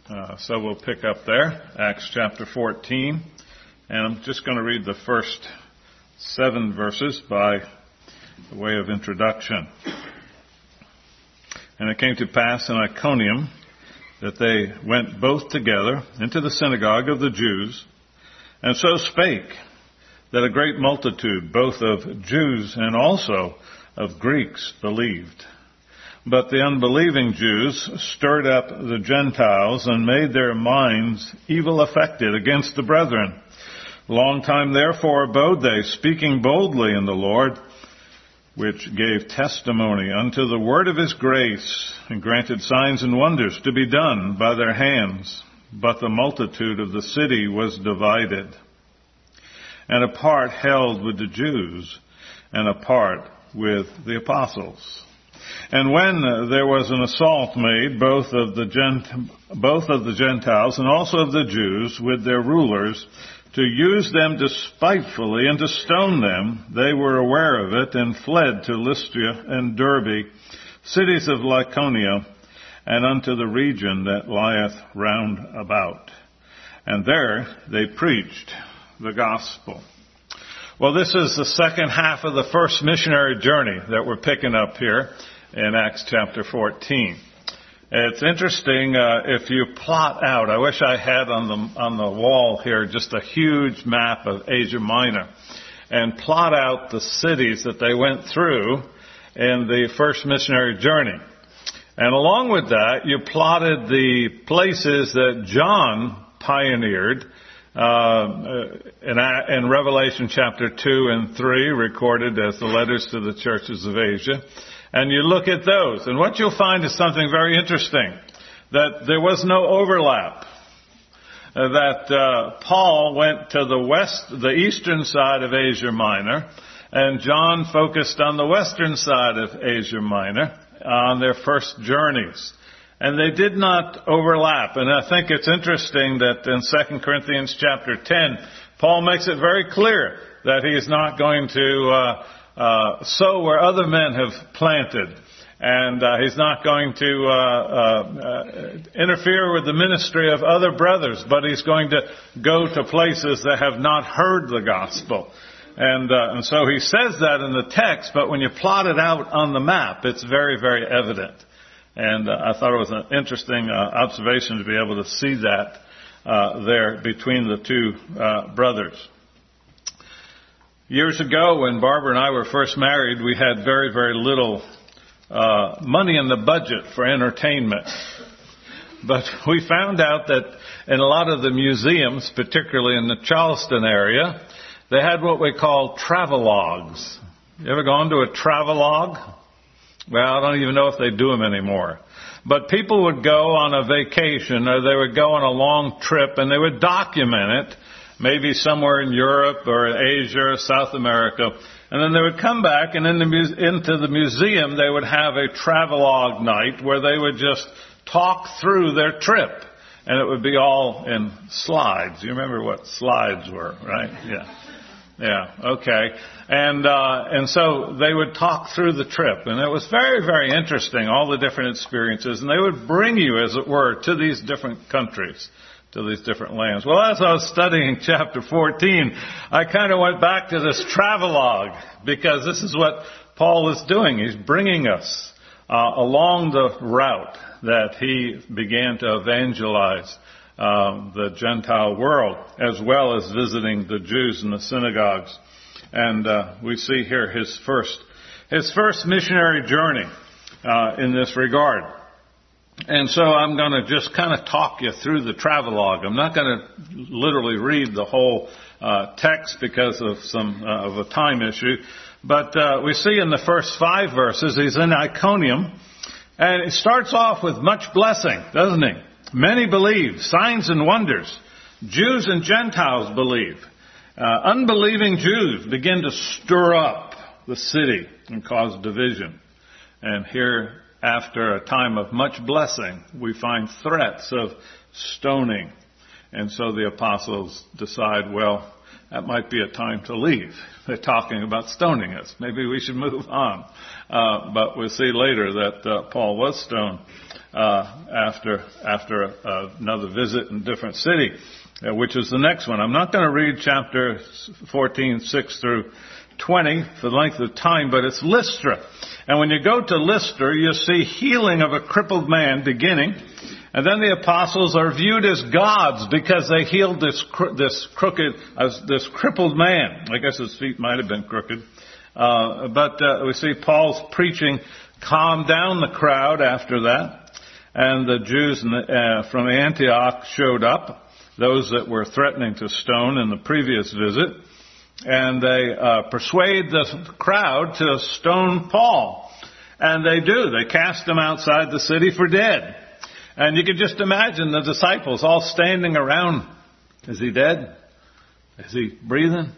So we'll pick up there, Acts chapter 14. And I'm just going to read the first 7 verses by way of introduction. And it came to pass in Iconium that they went both together into the synagogue of the Jews, and so spake that a great multitude, both of Jews and also of Greeks, believed. But the unbelieving Jews stirred up the Gentiles and made their minds evil affected against the brethren. Long time therefore abode they, speaking boldly in the Lord, which gave testimony unto the word of his grace, and granted signs and wonders to be done by their hands. But the multitude of the city was divided, and a part held with the Jews, and a part with the apostles. And when there was an assault made, both of the Gentiles and also of the Jews, with their rulers, to use them despitefully and to stone them, they were aware of it, and fled to Lystra and Derbe, cities of Lycaonia, and unto the region that lieth round about. And there they preached the gospel. Well, this is the second half of the first missionary journey that we're picking up here in Acts chapter 14. It's interesting if you plot out. I wish I had on the wall here just a huge map of Asia Minor, and plot out the cities that they went through in the first missionary journey. And along with that, you plotted the places that John pioneered in Revelation chapter 2 and 3, recorded as the letters to the churches of Asia. And you look at those, and what you'll find is something very interesting, that there was no overlap. That Paul went to the eastern side of Asia Minor, and John focused on the western side of Asia Minor on their first journeys. And they did not overlap. And I think it's interesting that in 2 Corinthians chapter 10, Paul makes it very clear that he's not going to sow where other men have planted. And he's not going to interfere with the ministry of other brothers, but he's going to go to places that have not heard the gospel. And so he says that in the text, but when you plot it out on the map, it's very, very evident. And I thought it was an interesting observation to be able to see that there between the two brothers. Years ago, when Barbara and I were first married, we had very, very little money in the budget for entertainment. But we found out that in a lot of the museums, particularly in the Charleston area, they had what we call travelogues. You ever gone to a travelogue? Well, I don't even know if they do them anymore. But people would go on a vacation, or they would go on a long trip, and they would document it, maybe somewhere in Europe or Asia or South America. And then they would come back, and into the museum, they would have a travelogue night where they would just talk through their trip. And it would be all in slides. You remember what slides were, right? Yeah, okay. And so they would talk through the trip. And it was very, very interesting, all the different experiences. And they would bring you, as it were, to these different countries, to these different lands. Well, as I was studying chapter 14, I kind of went back to this travelogue, because this is what Paul is doing. He's bringing us along the route that he began to evangelize the Gentile world, as well as visiting the Jews in the synagogues. And we see here his first missionary journey in this regard. And so I'm going to just kind of talk you through the travelogue. I'm not going to literally read the whole text because of of a time issue. But we see in the first 5 verses, he's in Iconium, and it starts off with much blessing, doesn't he? Many believe, signs and wonders. Jews and Gentiles believe. Unbelieving Jews begin to stir up the city and cause division. And here, after a time of much blessing, we find threats of stoning. And so the apostles decide, well, that might be a time to leave. They're talking about stoning us. Maybe we should move on. But we'll see later that Paul was stoned after another visit in a different city, which is the next one. I'm not going to read chapter 14, 6 through 20 for the length of time, but it's Lystra. And when you go to Lystra, you see healing of a crippled man beginning. And then the apostles are viewed as gods because they healed this crippled man. I guess his feet might have been crooked. But we see Paul's preaching calmed down the crowd after that. And the Jews from Antioch showed up, those that were threatening to stone in the previous visit. And they persuade the crowd to stone Paul. And they do. They cast him outside the city for dead. And you can just imagine the disciples all standing around. Is he dead? Is he breathing?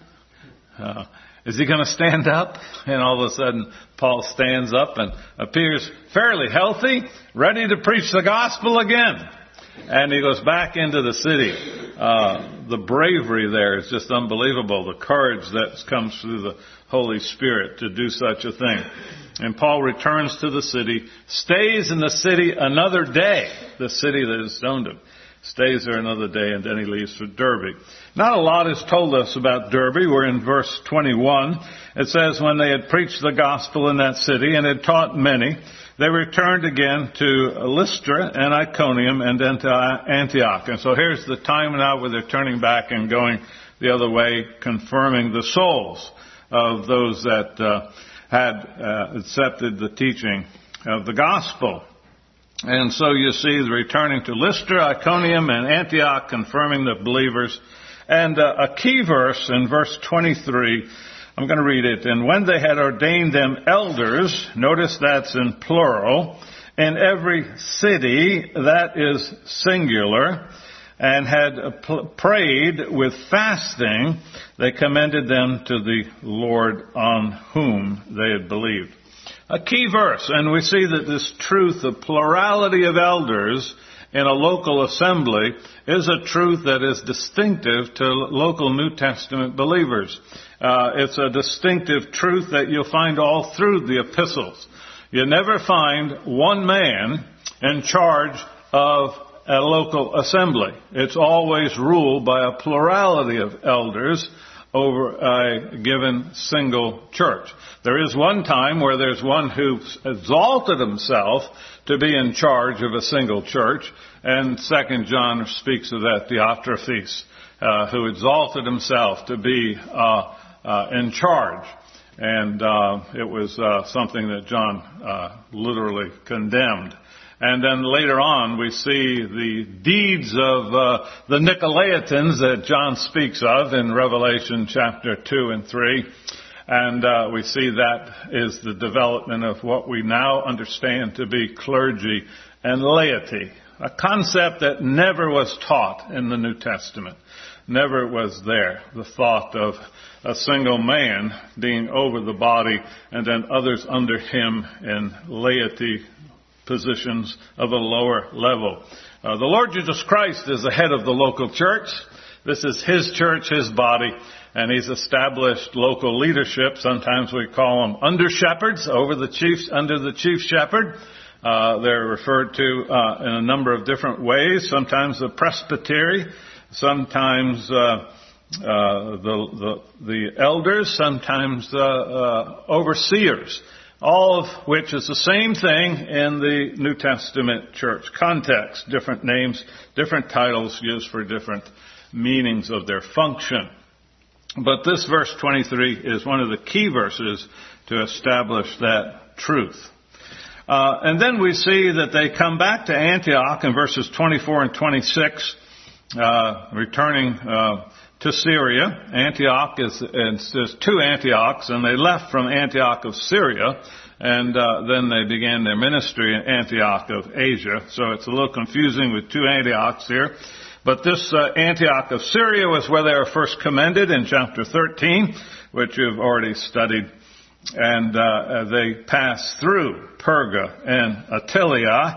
Is he going to stand up? And all of a sudden, Paul stands up and appears fairly healthy, ready to preach the gospel again. And he goes back into the city. The bravery there is just unbelievable. The courage that comes through the Holy Spirit to do such a thing. And Paul returns to the city, stays in the city another day, the city that has stoned him. Stays there another day, and then he leaves for Derbe. Not a lot is told us about Derbe. We're in verse 21. It says, when they had preached the gospel in that city and had taught many, they returned again to Lystra and Iconium and then to Antioch. And so here's the time now where they're turning back and going the other way, confirming the souls of those that had accepted the teaching of the gospel. And so you see the returning to Lystra, Iconium, and Antioch, confirming the believers. And a key verse in verse 23, I'm going to read it. And when they had ordained them elders, notice that's in plural, in every city, that is singular, and had prayed with fasting, they commended them to the Lord on whom they had believed. A key verse, and we see that this truth of plurality of elders in a local assembly is a truth that is distinctive to local New Testament believers. It's a distinctive truth that you'll find all through the epistles. You never find one man in charge of a local assembly. It's always ruled by a plurality of elders over a given single church. There is one time where there's one who exalted himself to be in charge of a single church, and 2 John speaks of that, Diotrephes, who exalted himself to be in charge. And it was something that John literally condemned. And then later on, we see the deeds of the Nicolaitans that John speaks of in Revelation chapter 2 and 3. And we see that is the development of what we now understand to be clergy and laity, a concept that never was taught in the New Testament. Never was there, the thought of a single man being over the body and then others under him in laity positions of a lower level. The Lord Jesus Christ is the head of the local church. This is His church, His body, and He's established local leadership. Sometimes we call them under-shepherds, under the chief shepherd. They're referred to in a number of different ways. Sometimes the presbytery, sometimes the elders, sometimes the overseers. All of which is the same thing in the New Testament church context. Different names, different titles used for different meanings of their function. But this verse 23 is one of the key verses to establish that truth. And then we see that they come back to Antioch in verses 24 and 26, returning to Syria. Antioch there's two Antiochs, and they left from Antioch of Syria, and then they began their ministry in Antioch of Asia. So it's a little confusing with two Antiochs here. But this Antioch of Syria was where they were first commended in chapter 13, which you've already studied. And they passed through Perga and Attalia,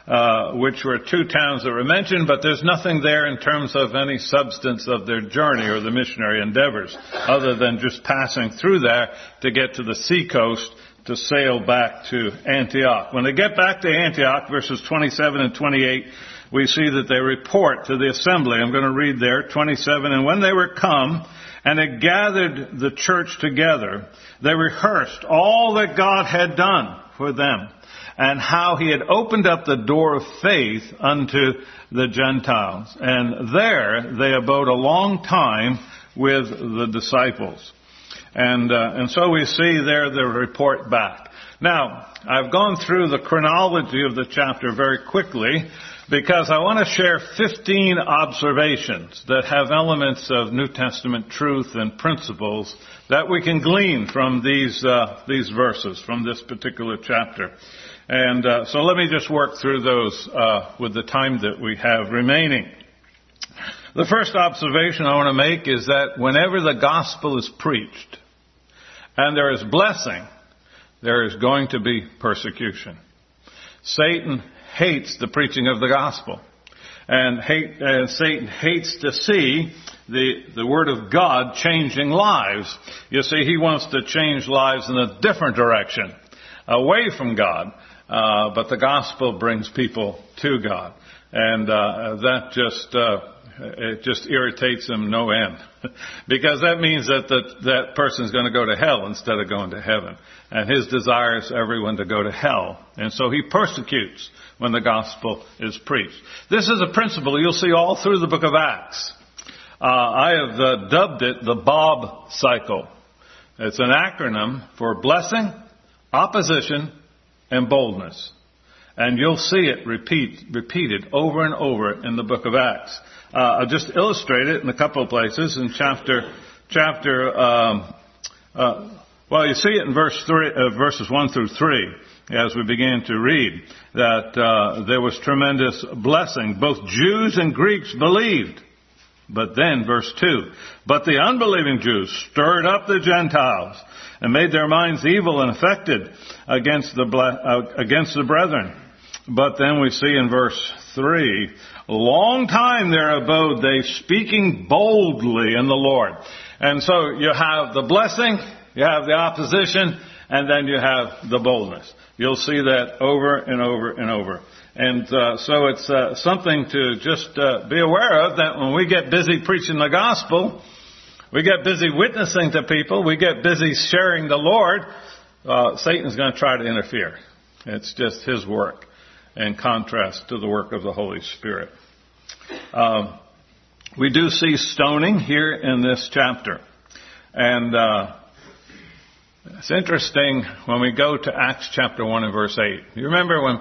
which were 2 towns that were mentioned, but there's nothing there in terms of any substance of their journey or the missionary endeavors, other than just passing through there to get to the seacoast to sail back to Antioch. When they get back to Antioch, verses 27 and 28, we see that they report to the assembly. I'm going to read there, 27. And when they were come and had gathered the church together, they rehearsed all that God had done for them, and how he had opened up the door of faith unto the Gentiles. And there they abode a long time with the disciples. And so we see there the report back. Now, I've gone through the chronology of the chapter very quickly because I want to share 15 observations that have elements of New Testament truth and principles that we can glean from these verses, from this particular chapter. And so let me just work through those with the time that we have remaining. The first observation I want to make is that whenever the gospel is preached and there is blessing, there is going to be persecution. Satan hates the preaching of the gospel. And Satan hates to see the Word of God changing lives. You see, he wants to change lives in a different direction, away from God. But the gospel brings people to God. And that just irritates him no end. Because that means that person's going to go to hell instead of going to heaven. And his desire is everyone to go to hell. And so he persecutes when the gospel is preached. This is a principle you'll see all through the book of Acts. I have dubbed it the Bob cycle. It's an acronym for blessing, opposition, and boldness. And you'll see it repeated over and over in the book of Acts. I'll just illustrate it in a couple of places. In well, you see it in verses 1 through 3, as we began to read, that there was tremendous blessing. Both Jews and Greeks believed. But then, verse 2, but the unbelieving Jews stirred up the Gentiles and made their minds evil and affected against the brethren. But then we see in verse 3, long time there abode they, speaking boldly in the Lord. And so you have the blessing, you have the opposition, and then you have the boldness. You'll see that over and over and over. And so it's something to just be aware of, that when we get busy preaching the gospel, we get busy witnessing to people, we get busy sharing the Lord, Satan's going to try to interfere. It's just his work in contrast to the work of the Holy Spirit. We do see stoning here in this chapter. And it's interesting when we go to Acts chapter 1 and verse 8. You remember when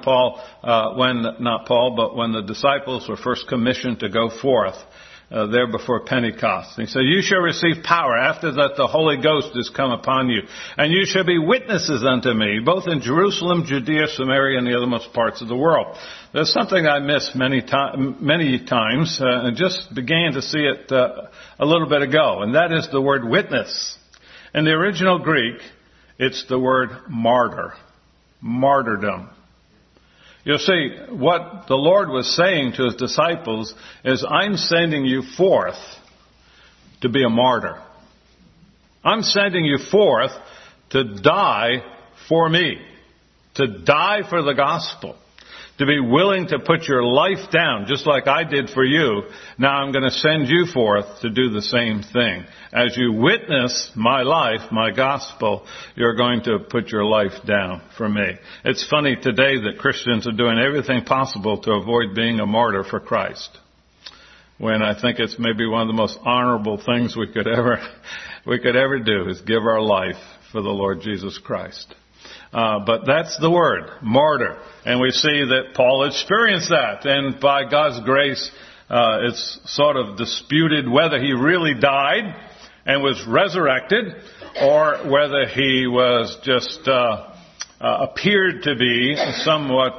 when the disciples were first commissioned to go forth there before Pentecost. He said, you shall receive power after that the Holy Ghost is come upon you. And you shall be witnesses unto me, both in Jerusalem, Judea, Samaria, and the othermost parts of the world. There's something I missed many times, and just began to see it a little bit ago, and that is the word witness. In the original Greek, it's the word martyr, martyrdom. You see, what the Lord was saying to his disciples is, I'm sending you forth to be a martyr. I'm sending you forth to die for me, to die for the gospel, to be willing to put your life down, just like I did for you. Now I'm going to send you forth to do the same thing. As you witness my life, my gospel, you're going to put your life down for me. It's funny today that Christians are doing everything possible to avoid being a martyr for Christ, when I think it's maybe one of the most honorable things we could ever do is give our life for the Lord Jesus Christ. But that's the word, martyr. And we see that Paul experienced that. And by God's grace, it's sort of disputed whether he really died and was resurrected, or whether he was just appeared to be somewhat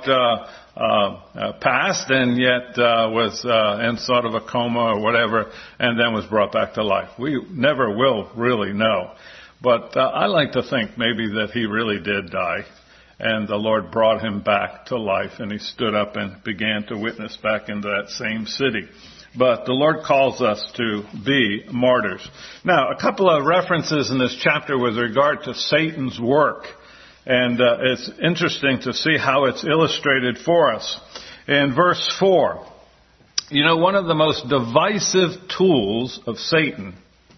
past and yet was in sort of a coma or whatever, and then was brought back to life. We never will really know. But I like to think maybe that he really did die And the Lord brought him back to life, and he stood up and began to witness back into that same city. But the Lord calls us to be martyrs. Now, a couple of references in this chapter with regard to Satan's work. And it's interesting to see how it's illustrated for us. In verse 4, you know, one of the most divisive tools of Satan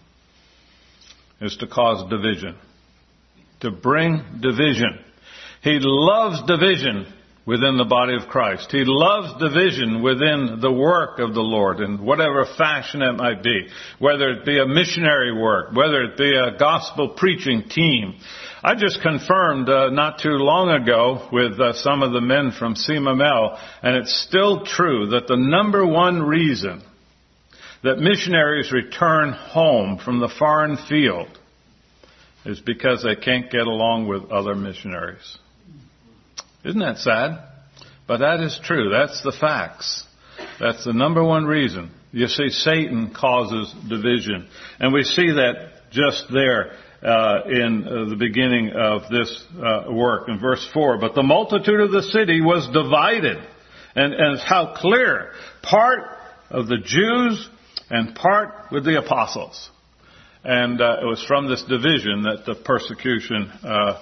is to cause division, to bring division. He loves division within the body of Christ. He loves division within the work of the Lord in whatever fashion it might be, whether it be a missionary work, whether it be a gospel preaching team. I just confirmed not too long ago with some of the men from CMML, and it's still true that the number one reason that missionaries return home from the foreign field is because they can't get along with other missionaries. Isn't that sad? But that is true. That's the facts. That's the number one reason. You see, Satan causes division. And we see that just there in the beginning of this work in verse 4. But the multitude of the city was divided. And how clear. Part of the Jews and part with the apostles. And it was from this division that the persecution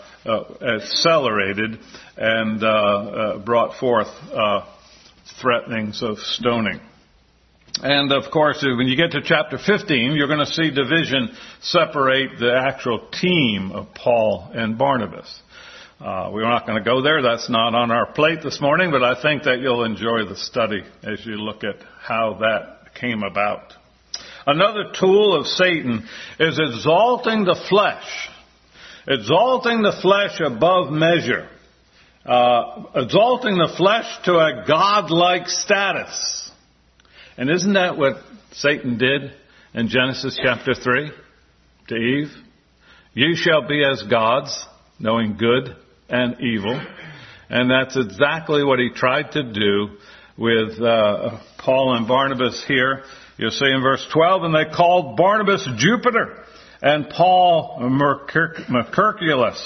accelerated and brought forth threatenings of stoning. And of course, when you get to chapter 15, you're going to see division separate the actual team of Paul and Barnabas. We're not going to go there. That's not on our plate this morning, but I think that you'll enjoy the study as you look at how that came about. Another tool of Satan is exalting the flesh. Exalting the flesh above measure. Exalting the flesh to a godlike status. And isn't that what Satan did in Genesis chapter 3 to Eve? You shall be as gods, knowing good and evil. And that's exactly what he tried to do with Paul and Barnabas here. You'll see in verse 12, and they called Barnabas Jupiter and Paul Mercurculus,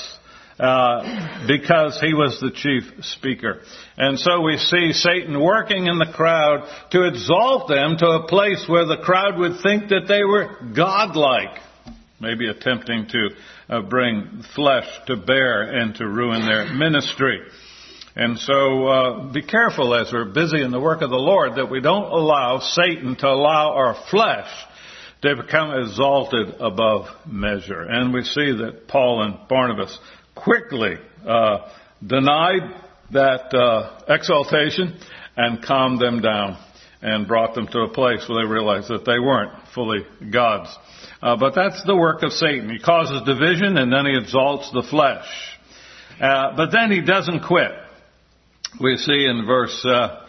because he was the chief speaker. And so we see Satan working in the crowd to exalt them to a place where the crowd would think that they were godlike, maybe attempting to bring flesh to bear and to ruin their ministry. And so be careful as we're busy in the work of the Lord that we don't allow Satan to allow our flesh to become exalted above measure. And we see that Paul and Barnabas quickly denied that exaltation and calmed them down and brought them to a place where they realized that they weren't fully gods. But that's the work of Satan. He causes division and then he exalts the flesh. But then he doesn't quit. We see in verse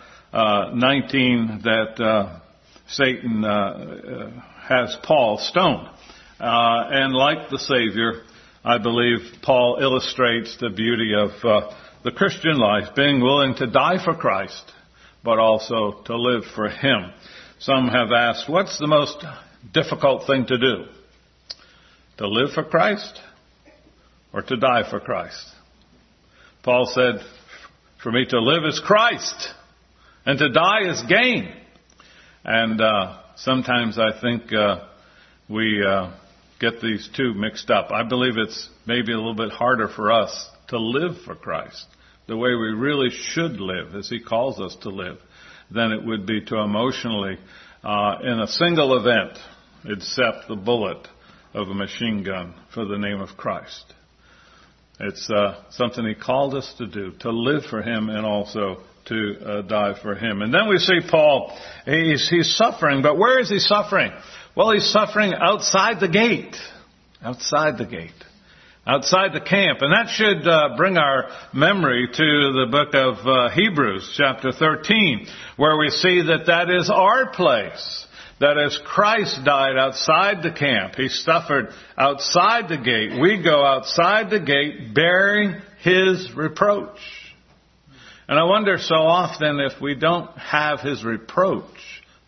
19 that Satan has Paul stoned. And like the Savior, I believe Paul illustrates the beauty of the Christian life, being willing to die for Christ, but also to live for Him. Some have asked, what's the most difficult thing to do? To live for Christ or to die for Christ? Paul said, for me to live is Christ, and to die is gain. And sometimes I think we get these two mixed up. I believe it's maybe a little bit harder for us to live for Christ, the way we really should live, as He calls us to live, than it would be to emotionally, in a single event, accept the bullet of a machine gun for the name of Christ. It's something He called us to do, to live for Him and also to die for Him. And then we see Paul, he's suffering, but where is he suffering? Well, he's suffering outside the gate. Outside the gate. Outside the camp. And that should bring our memory to the book of Hebrews, chapter 13, where we see that is our place. That as Christ died outside the camp, He suffered outside the gate. We go outside the gate bearing His reproach. And I wonder so often if we don't have His reproach,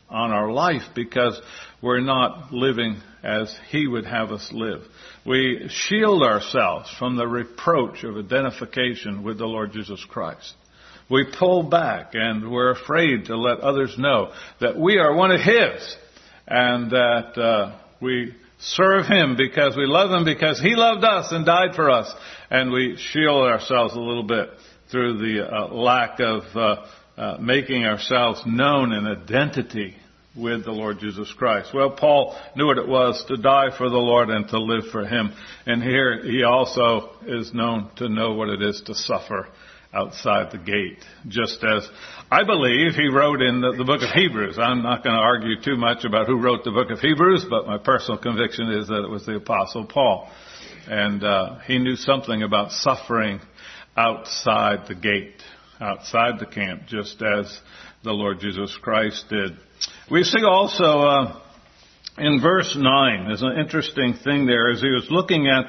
on our life because we're not living as He would have us live. We shield ourselves from the reproach of identification with the Lord Jesus Christ. We pull back and we're afraid to let others know that we are one of His and that we serve Him because we love Him, because He loved us and died for us. And we shield ourselves a little bit through the lack of making ourselves known in identity with the Lord Jesus Christ. Well, Paul knew what it was to die for the Lord and to live for Him. And here he also is known to know what it is to suffer outside the gate. Just as I believe he wrote in the book of Hebrews. I'm not going to argue too much about who wrote the book of Hebrews, but my personal conviction is that it was the Apostle Paul. And he knew something about suffering outside the gate, outside the camp, just as the Lord Jesus Christ did. We see also in verse 9, there's an interesting thing there, as he was looking at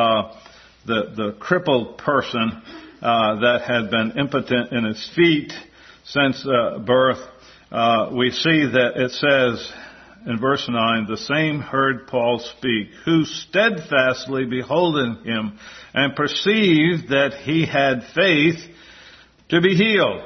the crippled person that had been impotent in his feet since birth. We see that it says in verse 9, the same heard Paul speak, who steadfastly beholding him and perceived that he had faith to be healed.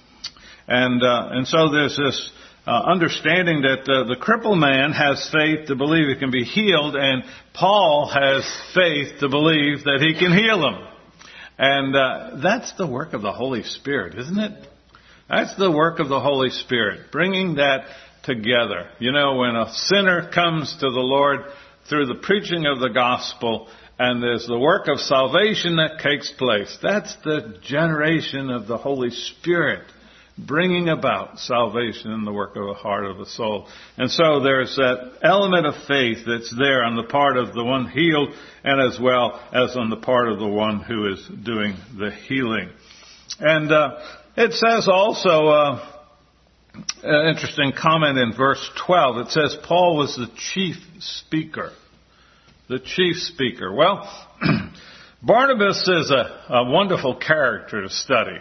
And so there's this understanding that the crippled man has faith to believe he can be healed, and Paul has faith to believe that he can heal him. And that's the work of the Holy Spirit, isn't it? That's the work of the Holy Spirit, bringing that together. You know, when a sinner comes to the Lord through the preaching of the gospel, and there's the work of salvation that takes place, that's the generation of the Holy Spirit, bringing about salvation in the work of the heart of the soul. And so there's that element of faith that's there on the part of the one healed and as well as on the part of the one who is doing the healing. And it says also, an interesting comment in verse 12. It says Paul was the chief speaker. The chief speaker. Well, Barnabas is a wonderful character to study.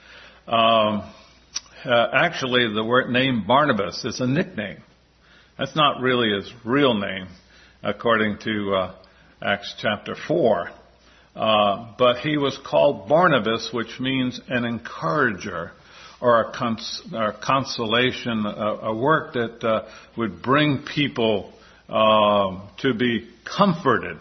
Actually, the word name Barnabas is a nickname. That's not really his real name, according to Acts chapter 4. But he was called Barnabas, which means an encourager or a consolation, a work that would bring people to be comforted.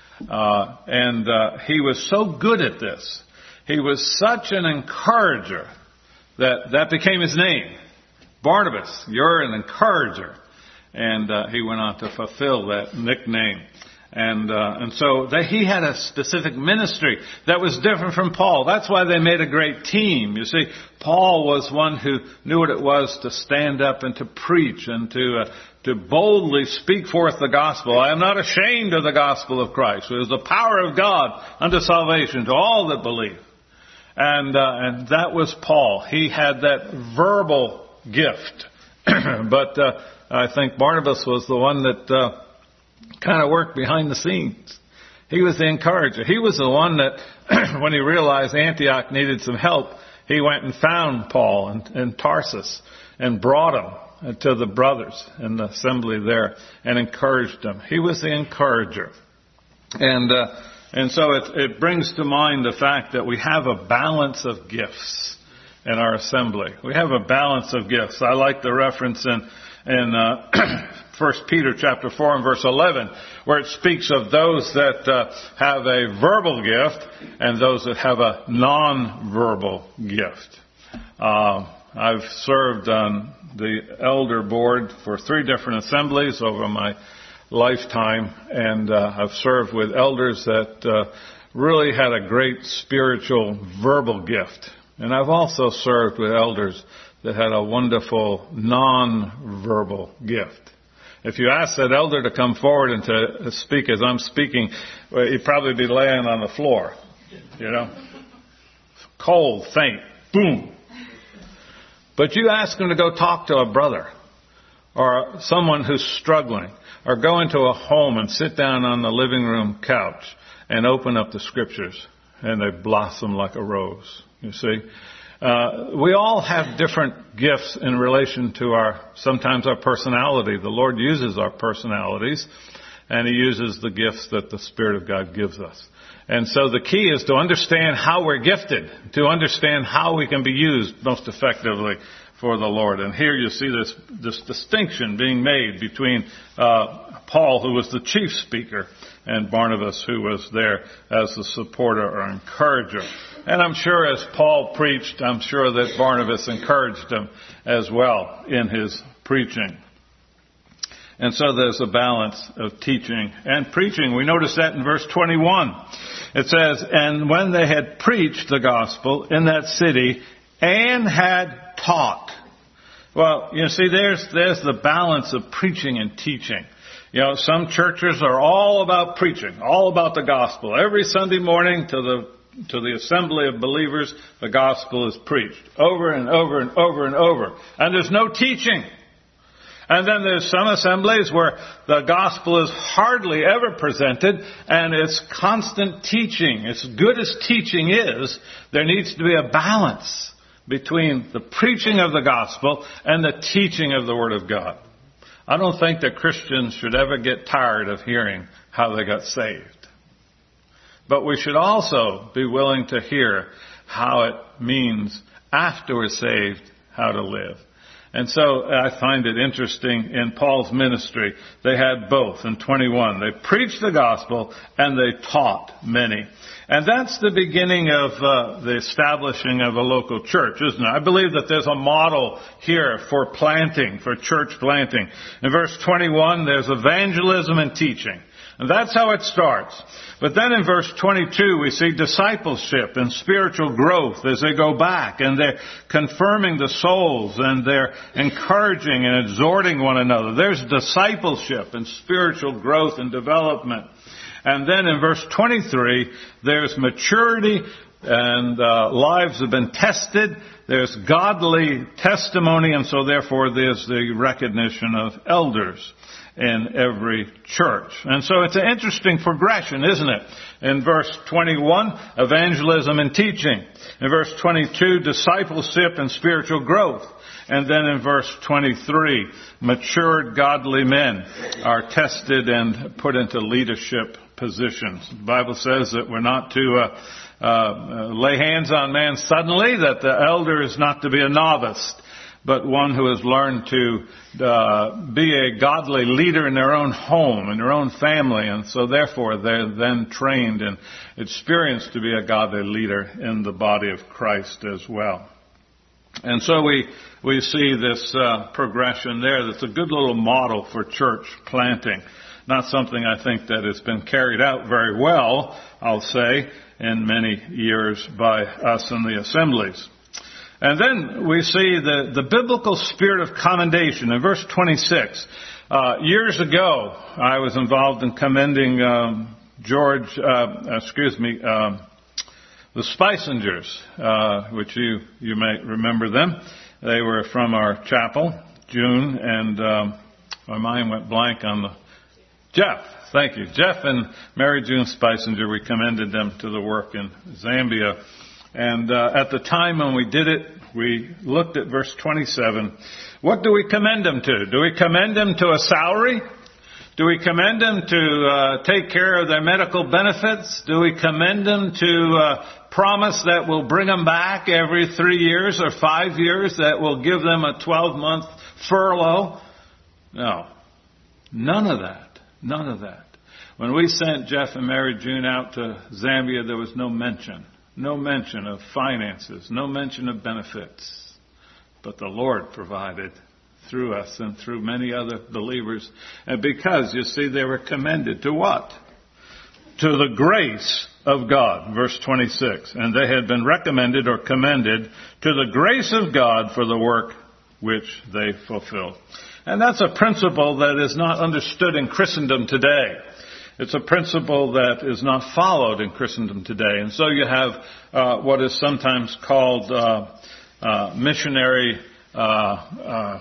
And he was so good at this. He was such an encourager that became his name. Barnabas, you're an encourager. And he went on to fulfill that nickname. And so he had a specific ministry that was different from Paul. That's why they made a great team. You see, Paul was one who knew what it was to stand up and to preach and to boldly speak forth the gospel. I am not ashamed of the gospel of Christ. It is the power of God unto salvation to all that believe. And that was Paul. He had that verbal gift. But I think Barnabas was the one that kind of worked behind the scenes. He was the encourager. He was the one that, when he realized Antioch needed some help, he went and found Paul in Tarsus and brought him to the brothers in the assembly there and encouraged them. He was the encourager. And so it brings to mind the fact that we have a balance of gifts in our assembly. We have a balance of gifts. I like the reference in 1 Peter chapter 4 and verse 11, where it speaks of those that have a verbal gift and those that have a non-verbal gift. I've served on the elder board for 3 different assemblies over my lifetime, and I've served with elders that really had a great spiritual verbal gift. And I've also served with elders that had a wonderful non-verbal gift. If you ask that elder to come forward and to speak as I'm speaking, well, he'd probably be laying on the floor, you know. Cold, faint, boom. But you ask him to go talk to a brother or someone who's struggling, or go into a home and sit down on the living room couch and open up the scriptures, and they blossom like a rose, you see. We all have different gifts in relation to sometimes our personality. The Lord uses our personalities, and He uses the gifts that the Spirit of God gives us. And so the key is to understand how we're gifted, to understand how we can be used most effectively for the Lord. And here you see this distinction being made between Paul, who was the chief speaker, and Barnabas, who was there as the supporter or encourager. And I'm sure as Paul preached, I'm sure that Barnabas encouraged him as well in his preaching. And so there's a balance of teaching and preaching. We notice that in verse 21. It says, and when they had preached the gospel in that city and had taught. Well, you see, there's the balance of preaching and teaching. You know, some churches are all about preaching, all about the gospel. Every Sunday morning to the assembly of believers, the gospel is preached over and over and over and over. And there's no teaching. And then there's some assemblies where the gospel is hardly ever presented, and it's constant teaching. As good as teaching is, there needs to be a balance between the preaching of the gospel and the teaching of the Word of God. I don't think that Christians should ever get tired of hearing how they got saved. But we should also be willing to hear how it means after we're saved, how to live. And so I find it interesting in Paul's ministry, they had both in 21. They preached the gospel and they taught many. And that's the beginning of the establishing of a local church, isn't it? I believe that there's a model here for planting, for church planting. In verse 21, there's evangelism and teaching. And that's how it starts. But then in verse 22, we see discipleship and spiritual growth as they go back, and they're confirming the souls, and they're encouraging and exhorting one another. There's discipleship and spiritual growth and development. And then in verse 23, there's maturity, and lives have been tested. There's godly testimony, and so therefore there's the recognition of elders in every church. And so it's an interesting progression, isn't it? In verse 21, evangelism and teaching. In verse 22, discipleship and spiritual growth. And then in verse 23, matured godly men are tested and put into leadership positions. The Bible says that we're not to lay hands on man suddenly, that the elder is not to be a novice, but one who has learned to be a godly leader in their own home, in their own family, and so therefore they're then trained and experienced to be a godly leader in the body of Christ as well. And so we see this progression there. That's a good little model for church planting. Not something I think that has been carried out very well, I'll say, in many years by us in the assemblies. And then we see the biblical spirit of commendation in verse 26. Years ago, I was involved in commending the Spicingers, which you may remember them. They were from our chapel, June, and my mind went blank on Jeff. Thank you. Jeff and Mary June Spicinger, we commended them to the work in Zambia. And at the time when we did it, we looked at verse 27. What do we commend them to? Do we commend them to a salary? Do we commend them to take care of their medical benefits? Do we commend them to promise that we'll bring them back every 3 years or 5 years, that will give them a 12-month furlough? No. None of that. None of that. When we sent Jeff and Mary June out to Zambia, there was no mention. No mention of finances. No mention of benefits. But the Lord provided through us and through many other believers. And because, you see, they were commended to what? To the grace of God, verse 26. And they had been recommended or commended to the grace of God for the work which they fulfilled. And that's a principle that is not understood in Christendom today. It's a principle that is not followed in Christendom today. And so you have what is sometimes called missionary, not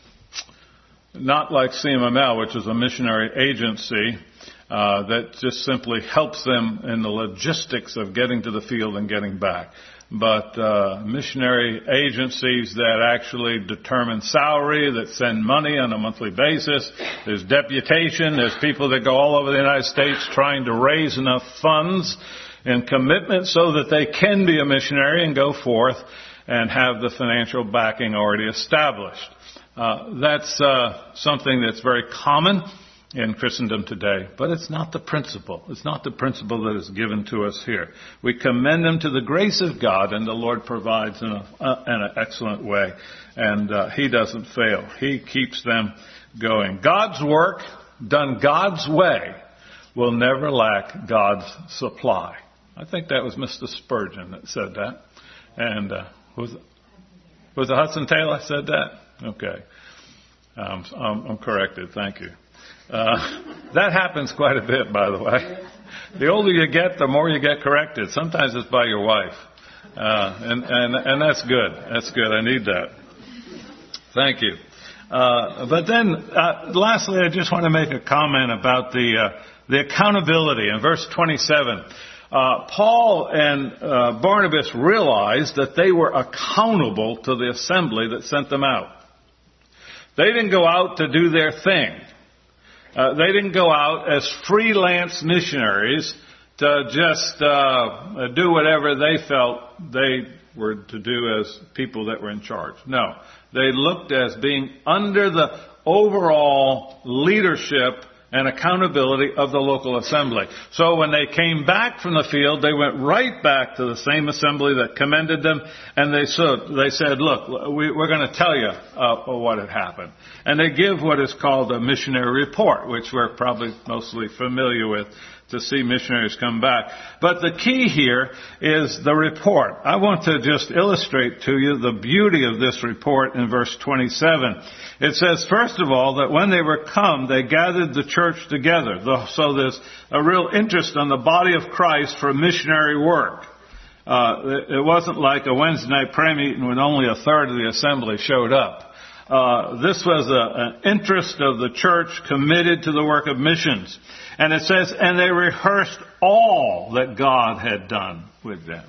like CMML, which is a missionary agency that just simply helps them in the logistics of getting to the field and getting back. but missionary agencies that actually determine salary, that send money on a monthly basis. There's deputation. There's people that go all over the United States trying to raise enough funds and commitment so that they can be a missionary and go forth and have the financial backing already established. That's something that's very common in Christendom today, but it's not the principle. It's not the principle that is given to us here. We commend them to the grace of God, and the Lord provides in an excellent way, and He doesn't fail. He keeps them going. God's work, done God's way, will never lack God's supply. I think that was Mr. Spurgeon that said that, and was it Hudson Taylor said that? Okay, I'm corrected. Thank you. That happens quite a bit, by the way. The older you get, the more you get corrected. Sometimes it's by your wife. And that's good. That's good. I need that. Thank you. But then, lastly, I just want to make a comment about the accountability. In verse 27, Paul and Barnabas realized that they were accountable to the assembly that sent them out. They didn't go out to do their thing. They didn't go out as freelance missionaries to just do whatever they felt they were to do as people that were in charge. No. They looked as being under the overall leadership and accountability of the local assembly. So when they came back from the field, they went right back to the same assembly that commended them, and they said, look, we're going to tell you what had happened. And they give what is called a missionary report, which we're probably mostly familiar with to see missionaries come back. But the key here is the report. I want to just illustrate to you the beauty of this report in verse 27. It says, first of all, that when they were come, they gathered the church together. So there's a real interest on the body of Christ for missionary work. It wasn't like a Wednesday night prayer meeting when only a third of the assembly showed up. This was an interest of the church committed to the work of missions. And it says, and they rehearsed all that God had done with them.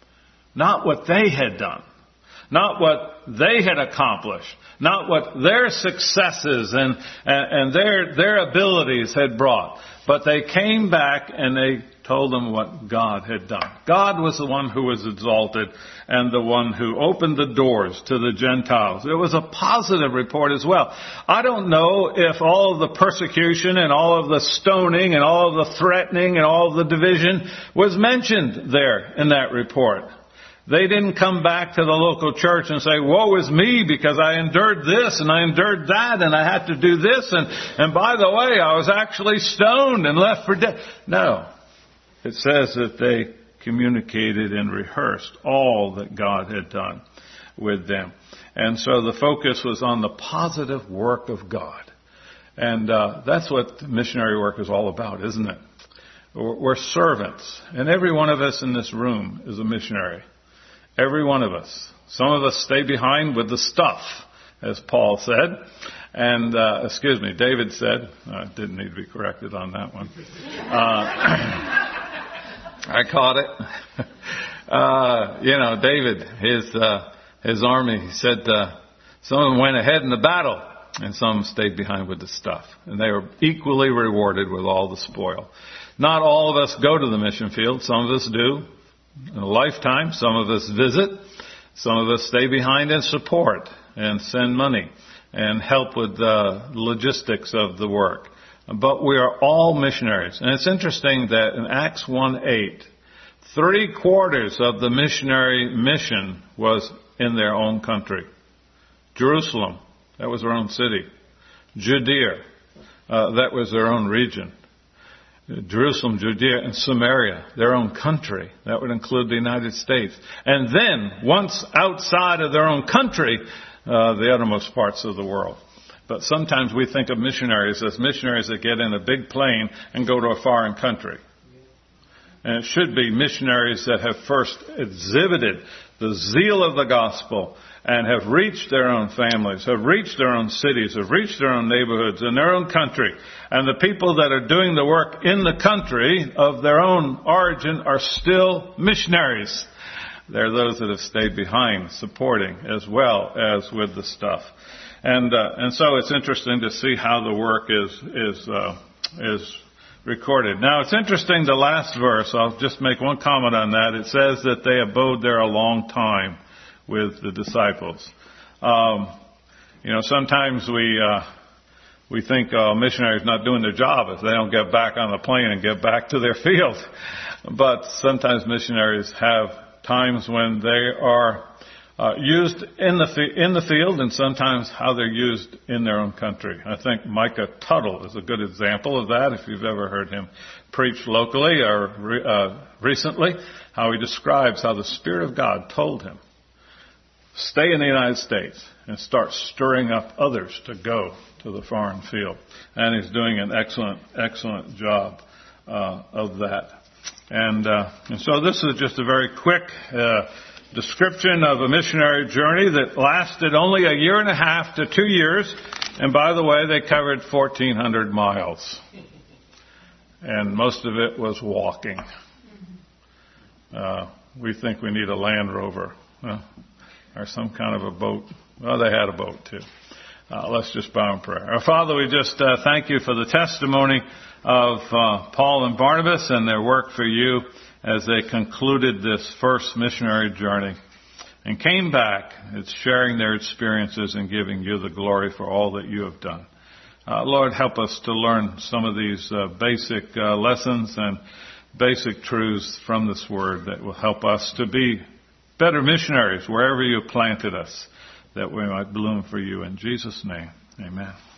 Not what they had done. Not what they had accomplished. Not what their successes and their abilities had brought. But they came back and they told them what God had done. God was the one who was exalted and the one who opened the doors to the Gentiles. It was a positive report as well. I don't know if all of the persecution and all of the stoning and all of the threatening and all of the division was mentioned there in that report. They didn't come back to the local church and say, woe is me because I endured this and I endured that and I had to do this and by the way, I was actually stoned and left for dead. No. It says that they communicated and rehearsed all that God had done with them. And so the focus was on the positive work of God. And that's what missionary work is all about, isn't it? We're servants. And every one of us in this room is a missionary. Every one of us. Some of us stay behind with the stuff, as Paul said. And, David said. I didn't need to be corrected on that one. I caught it. David, his army, he said, some of them went ahead in the battle and some stayed behind with the stuff. And they were equally rewarded with all the spoil. Not all of us go to the mission field. Some of us do in a lifetime. Some of us visit. Some of us stay behind and support and send money and help with the logistics of the work. But we are all missionaries. And it's interesting that in Acts 1:8, 3/4 of the missionary mission was in their own country. Jerusalem, that was their own city. Judea, that was their own region. Jerusalem, Judea, and Samaria, their own country. That would include the United States. And then, once outside of their own country, the uttermost parts of the world. But sometimes we think of missionaries as missionaries that get in a big plane and go to a foreign country. And it should be missionaries that have first exhibited the zeal of the gospel and have reached their own families, have reached their own cities, have reached their own neighborhoods in their own country. And the people that are doing the work in the country of their own origin are still missionaries. There are those that have stayed behind supporting as well as with the stuff. And so it's interesting to see how the work is recorded. Now it's interesting, the last verse, I'll just make one comment on that. It says that they abode there a long time with the disciples. Sometimes we think missionaries not doing their job if they don't get back on the plane and get back to their field. But sometimes missionaries have times when they are used in the field, and sometimes how they're used in their own country. I think Micah Tuttle is a good example of that. If you've ever heard him preach locally or recently, how he describes how the Spirit of God told him, stay in the United States and start stirring up others to go to the foreign field. And he's doing an excellent job of that. And so this is just a very quick description of a missionary journey that lasted only 1.5 to 2 years. And by the way, they covered 1,400 miles. And most of it was walking. We think we need a Land Rover or some kind of a boat. Well, they had a boat too. Let's just bow in prayer. Our Father, we just thank you for the testimony of Paul and Barnabas and their work for you as they concluded this first missionary journey and came back. It's sharing their experiences and giving you the glory for all that you have done. Lord, help us to learn some of these basic lessons and basic truths from this word that will help us to be better missionaries wherever you planted us, that we might bloom for you. In Jesus' name, amen.